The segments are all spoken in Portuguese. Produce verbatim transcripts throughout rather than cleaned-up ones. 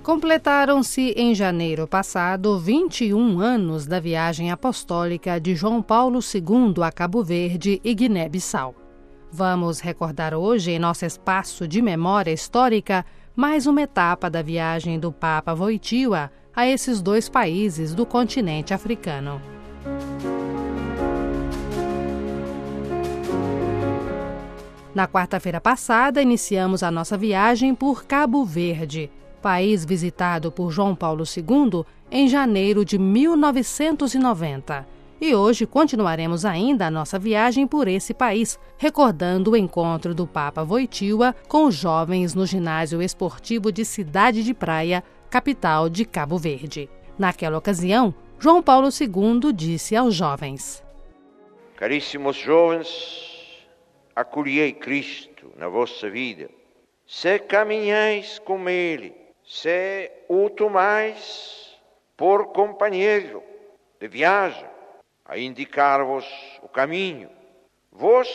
Completaram-se em janeiro passado vinte e um anos da viagem apostólica de João Paulo segundo a Cabo Verde e Guiné-Bissau. Vamos recordar hoje, em nosso espaço de memória histórica, mais uma etapa da viagem do Papa Wojtyła a esses dois países do continente africano. Na quarta-feira passada, iniciamos a nossa viagem por Cabo Verde, país visitado por João Paulo segundo em janeiro de mil novecentos e noventa. E hoje continuaremos ainda a nossa viagem por esse país, recordando o encontro do Papa Wojtyła com os jovens no ginásio esportivo de Cidade de Praia, capital de Cabo Verde. Naquela ocasião, João Paulo segundo disse aos jovens: Caríssimos jovens, acolhei Cristo na vossa vida. Se caminhais com Ele, se o tomais por companheiro de viagem, a indicar-vos o caminho, vós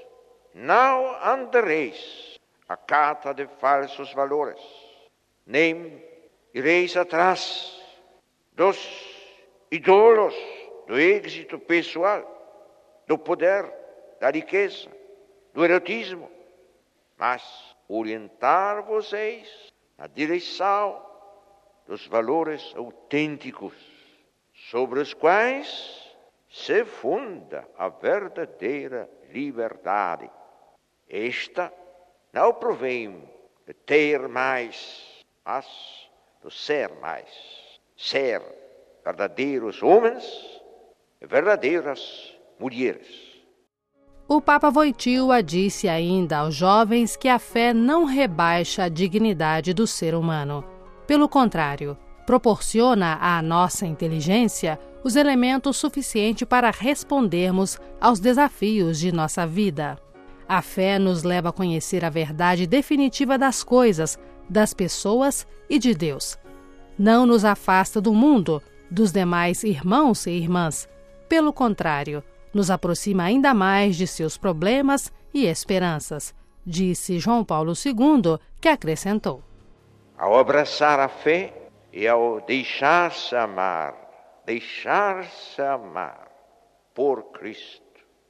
não andareis à cata de falsos valores, nem ireis atrás dos ídolos do êxito pessoal, do poder, da riqueza, do erotismo, mas orientar-vos-eis na direção dos valores autênticos, sobre os quais se funda a verdadeira liberdade. Esta não provém de ter mais, mas de ser mais. Ser verdadeiros homens e verdadeiras mulheres. O Papa Wojtyła disse ainda aos jovens que a fé não rebaixa a dignidade do ser humano. Pelo contrário, proporciona à nossa inteligência os elementos suficientes para respondermos aos desafios de nossa vida. A fé nos leva a conhecer a verdade definitiva das coisas, das pessoas e de Deus. Não nos afasta do mundo, dos demais irmãos e irmãs. Pelo contrário, nos aproxima ainda mais de seus problemas e esperanças, disse João Paulo segundo, que acrescentou: Ao abraçar a fé e ao deixar-se amar, deixar-se amar por Cristo,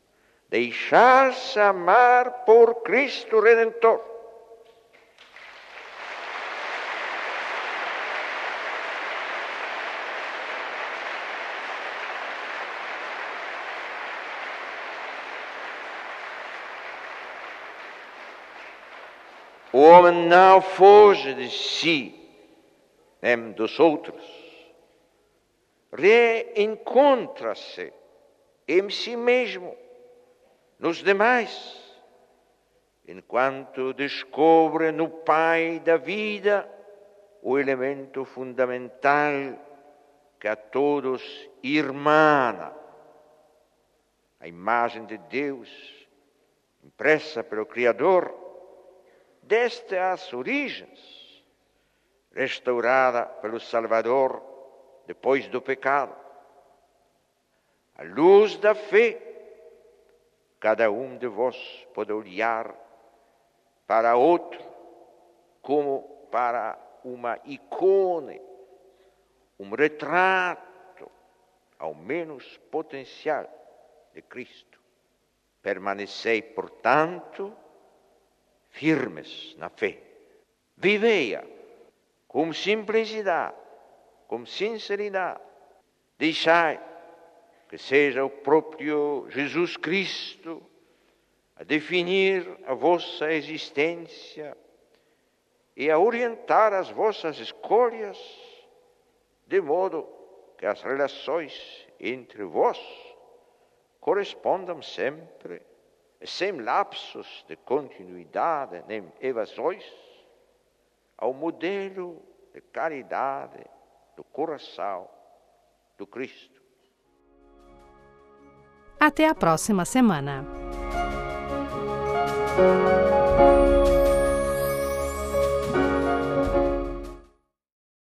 deixar-se amar por Cristo Redentor, o homem não foge de si, nem dos outros. Reencontra-se em si mesmo, nos demais, enquanto descobre no Pai da vida o elemento fundamental que a todos irmana, a imagem de Deus, impressa pelo Criador, desde as origens, restaurada pelo Salvador depois do pecado. À luz da fé, cada um de vós pode olhar para outro como para uma icone, um retrato, ao menos potencial, de Cristo. Permanecei, portanto, firmes na fé. Vivei-a com simplicidade, com sinceridade. Deixai que seja o próprio Jesus Cristo a definir a vossa existência e a orientar as vossas escolhas, de modo que as relações entre vós correspondam sempre, sem lapsos de continuidade nem evasões, ao modelo de caridade do coração do Cristo. Até a próxima semana.